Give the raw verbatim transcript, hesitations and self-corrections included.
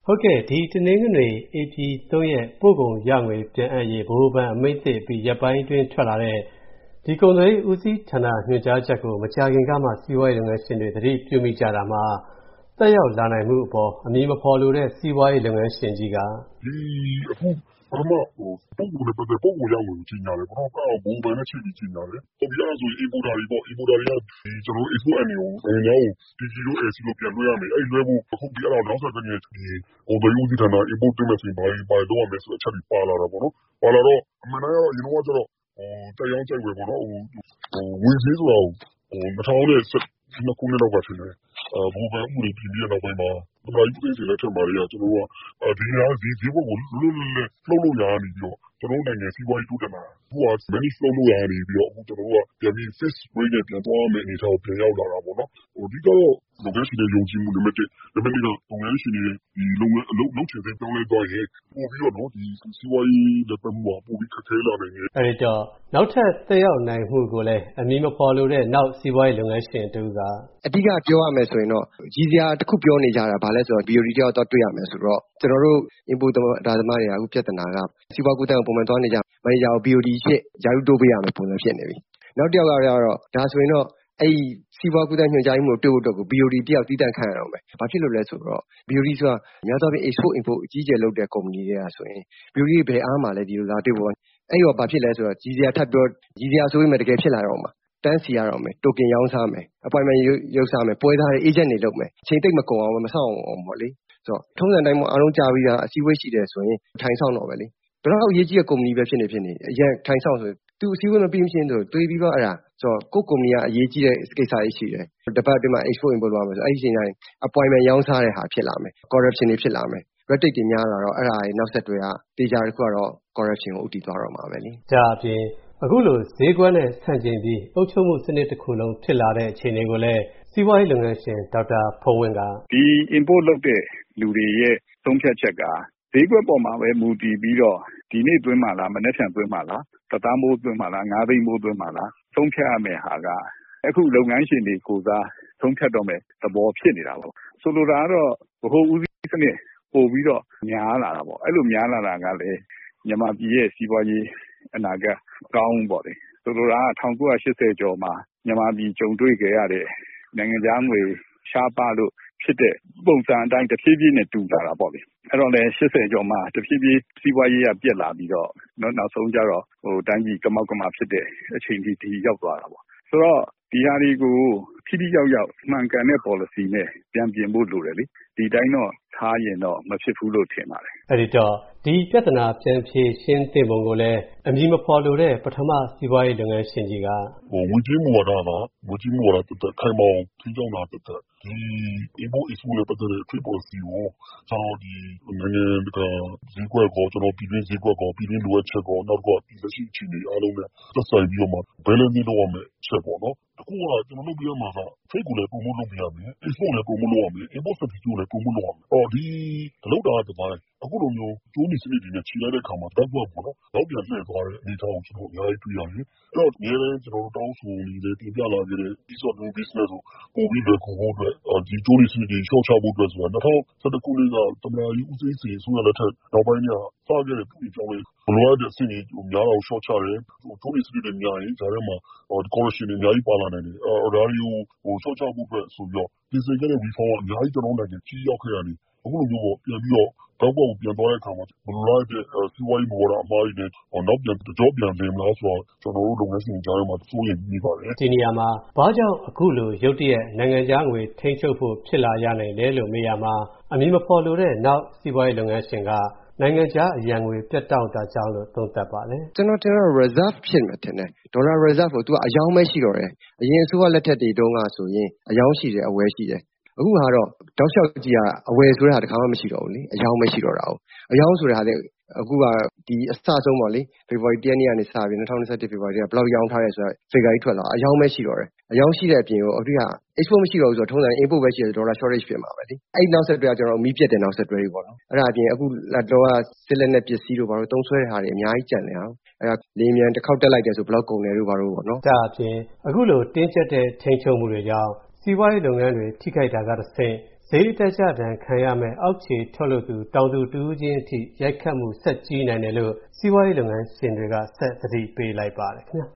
ဟုတ်ကဲ့ဒီတနင်္ဂနွေဧပြီသုံးရက်ပို့ကုန်ရငွေပြန်အပ်ရေးဗဟိုဘဏ်အမိန့်သစ်ပြီးရက်ပိုင်းအတွင်းထွက်လာတဲ့ဒီကုန်သွယ်ရေးဦးစီးဌာနညွှန်ကြားချက်ကိုမကြာခင်ကမှစီးပွားရေးလုပ်ငန်းရှင်တွေသတိပြုမိကြတာမှာတက်ရောက်လာနိုင်မှုအပေါ်အမည်မဖော်လိုတဲ့စီးပွားရေးလုပ်ငန်းရှင်ကြီးကဒီအခုပထမဟိုပုံကုန်နဲ့ပတ်သက်ပုံကုန်ရောက်လို့ကြီးညာတယ်ဘာလို့ကောဘုံဘန်နဲ့ချိန်ပြီးကြီးညာတယ်။ဟုတ်ပြီအဲ့ဒါဆို importer တွေပေါ့ importer တွေကဒီကျွန်တော် export အနေကိုနိုင်ငံကို တီ ဂျီ လို့ အေ စီ လို့ပြန်လွှဲရမယ်။အဲ့လွှဲဖို့အခုဒီအဲ့ဒါနောက်ဆက်တွဲနေတဲ့ဒီကုန်သွယ်ရေးဦးစီးဌာန import တင်မဲ့ဆိုရင်ဘာဘာလုပ်ရမလဲဆိုတဲ့အချက်တွေပါလာတာပေါ့နော်။ပါလာတော့အမှန်တရားတော့အရင်ကကျတော့ဟိုတက်ရောင်းကြိုက်ဝယ်ပေါ့နော်ဟိုဟိုဝင်စည်းဆိုတာဟိုနှစ်ထောင်နဲ့နှစ်ခုနှစ်လောက်ကထင်တယ်။အဲဘူပန်ဥတွေပြင်ပြီးတဲ့နောက်ပိုင်းမှာပထမကြီးသိစီလက်ထက်မှာတွေကကျွန်တော်တို့ကဒီဟာဒီဒီဘက်ကိုလွတ်လွတ်လပ်လှုပ်လို့ရနေပြီးတော့ကျွန်တော်နိုင်ငံစီးပွားရေးတိုးတက်လာအခုက manage လုပ်လို့ရနေပြီးတော့အခုကျွန်တော်တို့ကပြန်ပြီး fixed rate နဲ့ပြန်သွားမယ်အနေထားကိုပြန်ရောက်လာတာပေါ့နော်ဟိုဒီကတော့လုပ်ငန်းရှင်တွေယုံကြည်မှုနံပါတ်တစ်နံပါတ်နှစ်ကလုပ်ငန်းရှင်တွေဒီလုပ်ငန်းအလုပ်လုပ်ချင်တဲ့ပြောင်းလဲသွားရင်ပို့ပြီးတော့နော်ဒီစီးပွားရေးလက်ပတ်မှုကပို့ပြီးခက်ခဲလာနိုင်တယ်အဲဒီတော့နောက်ထပ်တက်ရောက်နိုင်မှုကိုလည်းအမည်မဖော်လိုတဲ့နောက်စီးပွားရေးလုပ်ငန်းရှင်တူကအဓိကပြောရမယ်ဆိုရင်တော့ကြီးစရာတစ်ခုပြောနေကြတာဗာလဲဆိုတော့ B O D တယောက်တော့တွေ့ရမယ်ဆိုတော့ကျွန်တော်တို့ import ဒါသမားတွေကအခုပြဿနာကစီးပွားကူးသန်းကိုပုံမှန်သွားနေကြမန်နေဂျာကို B O D ရှစ်ယာရုတိုးပေးရမယ်ပုံစံဖြစ်နေပြီနောက်တစ်ယောက်ကတော့ဒါဆိုရင်တော့အဲ့ဒီစီးပွားကူးသန်းညွှန်ကြားမှုကိုတွေ့ဖို့အတွက်ကို B O D တယောက်တည်တံ့ခံရအောင်ပဲ။ဘာဖြစ်လို့လဲဆိုတော့ B O D ဆိုတာများသောအားဖြင့် export import အကြီးအကျယ်လုပ်တဲ့ကုမ္ပဏီတွေကဆိုရင် B O D ဘယ်အားမှလည်းဒီလိုလာတွေ့ဖို့အဲ့တော့ဘာဖြစ်လဲဆိုတော့ကြီးစရာထပ်ပြောကြီးစရာဆိုရင်တကယ်ဖြစ်လာတော့မှာတန်းစီရတော့မယ်တိုကင်ရောင်းစားမယ် appointment ရုပ်စားမယ်ပွဲသားတွေ agent တွေလုပ်မယ်အချိန်တိတ်မကုန်အောင်မဆောင်အောင်ပေါ့လေဆိုတော့ထုံးစံတိုင်းမှာအားလုံးကြားပြီးသားအစည်းအဝေးရှိတယ်ဆိုရင်ထိုင်ဆောင်တော့ပဲလေဘယ်တော့အရေးကြီးတဲ့ကုမ္ပဏီပဲဖြစ်နေဖြစ်နေအရင်ထိုင်ဆောင်ဆိုသူအစည်းအဝေးမပြီးမချင်းဆိုတွေးပြီးတော့အဲ့ဒါဆိုတော့ကိုယ့်ကုမ္ပဏီကအရေးကြီးတဲ့ကိစ္စတွေရှိတယ်တပတ်အတွင်းမှာ export import လုပ်ရမယ်ဆိုအဲ့ဒီအချိန်တိုင်း appointment ရောင်းစားတဲ့ဟာဖြစ်လာမယ် corruption တွေဖြစ်လာမယ် red tape တွေများလာတော့အဲ့ဒါတွေနောက်ဆက်တွဲကတေချာတစ်ခုကတော့ corruption ကိုဥတည်သွားတော့မှာပဲလေဒါအပြင်အခုလိုဈေးကွက်နဲ့ဆန့်ကျင်ပြီးအုပ်ချုပ်မှုစနစ်တစ်ခုလုံးဖြစ်လာတဲ့အခြေအနေကိုလည်းစီးပွားရေးလုပ်ငန်းရှင်ဒေါက်တာဖုံးဝင်းကဒီ import လုပ်တဲ့လူတွေရဲ့သုံးဖြတ်ချက်ကဈေးကွက်ပေါ်မှာပဲမူတည်ပြီးတော့ဒီနေ့သွင်းမှလားမနေ့ဖြန်သွင်းမှလားတသားမိုးသွင်းမှလားငါးသိန်းမိုးသွင်းမှလားသုံးဖြတ်ရမယ့်ဟာကအခုလုပ်ငန်းရှင်တွေကိုစားသုံးဖြတ်တော့မယ်သဘောဖြစ်နေတာပေါ့ဆိုလိုတာကတော့ဘိုးဦးစီးစနစ်ပို့ပြီးတော့များလာတာပေါ့အဲ့လိုများလာတာကလည်းမြန်မာပြည်ရဲ့စီးပွားရေးအနာဂတ်ကောင်းပေါ့လေဆိုလိုတာက၁၉၈၀ကျော်မှာမြန်မာပြည်ကြုံတွေ့ခဲ့ရတဲ့နိုင်ငံခြားငွေရှားပါလို့ဖြစ်တဲ့ပုံစံအတိုင်းတစ်ဖြည်းဖြည်းနဲ့တူလာတာပေါ့လေအဲ့တော့လည်း၈၀ကျော်မှာတစ်ဖြည်းဖြည်းစီးပွားရေးကပြက်လာပြီးတော့နောက်ဆုံးကျတော့ဟိုတိုင်းပြည်ကမောက်ကမဖြစ်တဲ့အချိန်ကြီးဒီရောက်သွားတာပေါ့ဆိုတော့ဒီဟာတွေကိုထိထိရောက်ရောက်မှန်ကန်တဲ့ policy နဲ့ပြန်ပြင်ဖို့လိုတယ်လေဒီတိုင်းတော့ထားရင်တော့မဖြစ်ဘူးလို့ထင်ပါတယ်အဲ့ဒီတော့ဒီပြဿနာပြန်ဖြေရှင်းသင့်ပုံကိုလည်းအမည်မဖော်လိုတဲ့ပထမစီးပွားရေးလုပ်ငန်းရှင်ကြီးကဟိုဝင်ကြီးမူဝါဒကဝင်ကြီးမူဝါဒတက်တက်ခိုင်မောင်ထိကြောင်းတာတက်တက်ဒီ import export နဲ့ပတ်သက်တဲ့ trade policy ကိုကျွန်တော်ဒီနိုင်ငံတကာဈေးကွက်ကိုကျွန်တော်ပြည်တွင်းဈေးကွက်ကိုပြည်တွင်းလိုအပ်ချက်ကိုနောက်တော့ဒီလက်ရှိအခြေအနေအားလုံးနဲ့သက်ဆိုင်ပြီးတော့မှ balance လုပ်ရမယ်ချက်ပေါ့နော်တခုကကျွန်တော်လုပ်ပြရမှာက trade ကိုလည်းပုံမလုပ်ပြရမယ် export လည်းပုံမလုပ်ရမယ် import substitute ကိုလည်းပုံမလုပ်ရမယ်အော်ဒီလောက်တာတပိုင်းအခုလိုမျိုးကျိုးနေစနစ်တွေနဲ့ခြေလိုက်တဲ့အခါမှာတက်ပေါ့ပေါ့နော်နောက်ပြန်လှည့်သွားတဲ့အနေအထားကိုကျွန်တော်အများကြီးတွေ့ရတယ်အဲ့တော့ဒီလည်းကျွန်တော်တို့တောင်းဆိုနေတဲ့တင်ပြလာခဲ့တဲ့ piece of new business ကိုပို့ပြီးတော့ခုဖို့အတွက်ဒီကျိုးနေစနစ်တွေရှော့ချဖို့အတွက်ဆိုတာ၂၀၁၁ခုနှစ်ကသမ္မတကြီးဦးသိန်းစိန်အစိုးရလက်ထက်နောက်ပိုင်းကစခဲ့တဲ့ပြည်ကြောင်းလေးဘလိုအပ်တဲ့အဆင့်ကြီးများအောင်ရှော့ချတယ်ကျိုးနေစနစ်တွေများရင်ဒါထဲမှာ corruption တွေအများကြီးပါလာနိုင်တယ်အော်ဒါတွေကိုဟိုရှော့ချဖို့အတွက်ဆိုပြီးတော့ပြင်ဆင်ခဲ့တဲ့ reform ကအများကြီးကျွန်တော်နိုင်ငံကြီးရောက်ခဲ့ရတယ်အခုလိုမျိုးပေါ့ပြန်ပြီးတော့တောက်ပေါက်ပြန်သွားတဲ့အခါမှာဘလိုလိုက်တဲ့စီးပွားရေးဘော်ဒါအမှားတွေနဲ့နောက်ပြန်ကြောပြန်လည်မလားဆိုတော့ကျွန်တော်တို့လုပ်ငန်းရှင်ကြားထဲမှာစိုးရိမ်နေပါတယ်ဒီနေရာမှာဘာကြောင့်အခုလိုရုတ်တရက်နိုင်ငံခြားငွေထိန်းချုပ်ဖို့ဖြစ်လာရနိုင်လဲလို့မေးရမှာအမည်မဖော်လိုတဲ့နောက်စီးပွားရေးလုပ်ငန်းရှင်ကနိုင်ငံခြားအရန်ငွေပြတ်တောက်တာကြောင့်လို့သုံးသပ်ပါတယ်ကျွန်တော်တင်တော့ reserve ဖြစ်မှာတင်တယ်ဒေါ်လာ reserve ကိုသူကအယောင်းပဲရှိတော့တယ်အရင်အစိုးရလက်ထက်တွေတုန်းကဆိုရင်အယောင်းရှိတယ်အဝယ်ရှိတယ်အခုကတော့တောက်လျှောက်ကြီးကအဝယ်ဆိုတဲ့ဟာတခါမှမရှိတော့ဘူးလေအယောင်းမရှိတော့တာဟုတ်အယောင်းဆိုတဲ့ဟာလေအခုကဒီအစဆုံးပေါ့လေ February တစ်ရက်နေ့ကနေစပြီး၂၀၂၁ February ကဘယ်လောက်ရောင်းထားရဲဆိုတော့ figure ကြီးထွက်လာအယောင်းပဲရှိတော့တယ်အယောင်းရှိတဲ့အပြင်ကိုအခုက export မရှိတော့ဘူးဆိုတော့ထုံးစံ import ပဲရှိတယ်ဒေါ်လာ shortage ဖြစ်မှာပဲလေအဲ့နောက်ဆက်တွဲကကျွန်တော်အမီးပြတ်တဲ့နောက်ဆက်တွဲတွေပေါ့နော်အဲ့ဒါအပြင်အခုလက်တော့ကစစ်လက်နဲ့ပစ္စည်းတို့ဘာလို့သုံးဆွဲတဲ့ဟာတွေအများကြီးကျန်နေအောင်အဲ့ဒါလေမြန်တစ်ခေါက်တက်လိုက်တယ်ဆိုဘယ်လောက်ကုန်တယ်တို့ဘာလို့ပေါ့နော်ဒါအပြင်အခုလိုတင်းကျပ်တဲ့ထိန်းချုပ်မှုတွေကြောင့်စီးပွားရေးလုပ်ငန်းတွေထိခိုက်တာကတစ်ဆင့်ဈေးတက်ကြဒဏ်ခံရမဲ့အောက်ခြေထုတ်လုပ်သူတောင်သူတဦးချင်းအထိရိုက်ခတ်မှုဆက်ကြီးနိုင်တယ်လို့စီးပွားရေးလုပ်ငန်းရှင်တွေကဆက်သတိပေးလိုက်ပါတယ်ခင်ဗျာ